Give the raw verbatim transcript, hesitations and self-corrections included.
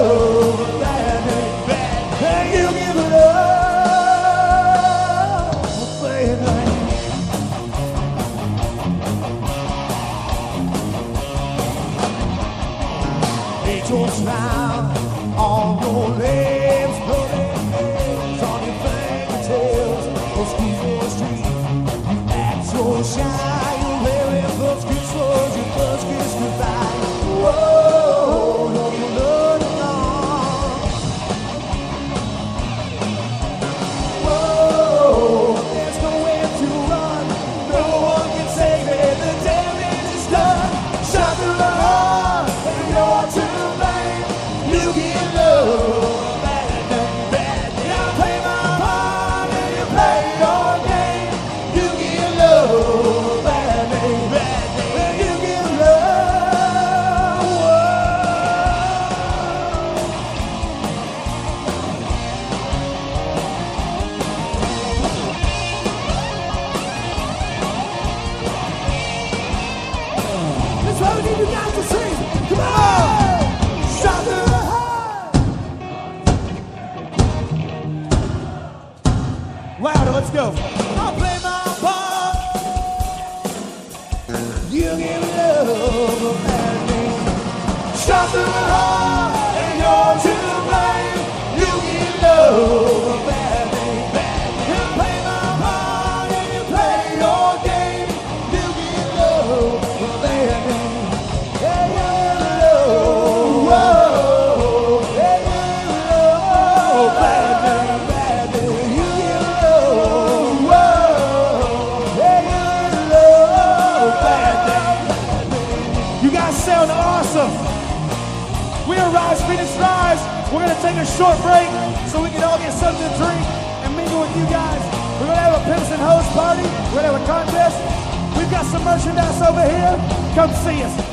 love a bad name, bad name. You give love a bad name. Hate your smile on your lips, bloody nails on your fingertips. Those keys for the street, you act so shy. You're wearing those kiss words, your first kiss goodbye. Whoa, no, you look along. Whoa, there's nowhere to run. No one can save it. The damage is done. Shot through the heart, and you're to blame. You give love bad name, bad name. I play my part and you play your game. You give love bad name, bad name. You give love. That's why we need you guys to sing. Come on! Shot through the heart. Louder, let's go. I'll play my part. You give love a bad name. Shot through the heart, and you're to blame. You give love a bad name, bad name. You play my part and you play your game. You give love a bad name. Yeah, you give love. Whoa, yeah, you give love. Bad name, bad name. You give love. Whoa, yeah, you give love. Bad name, bad name. You guys sound awesome. We are Rise Phoenix Rise. We're going to take a short break so we can all get something to drink and mingle with you guys. We're going to have a Pimps and Hoes party. We're going to have a contest. We've got some merchandise over here. Come see us.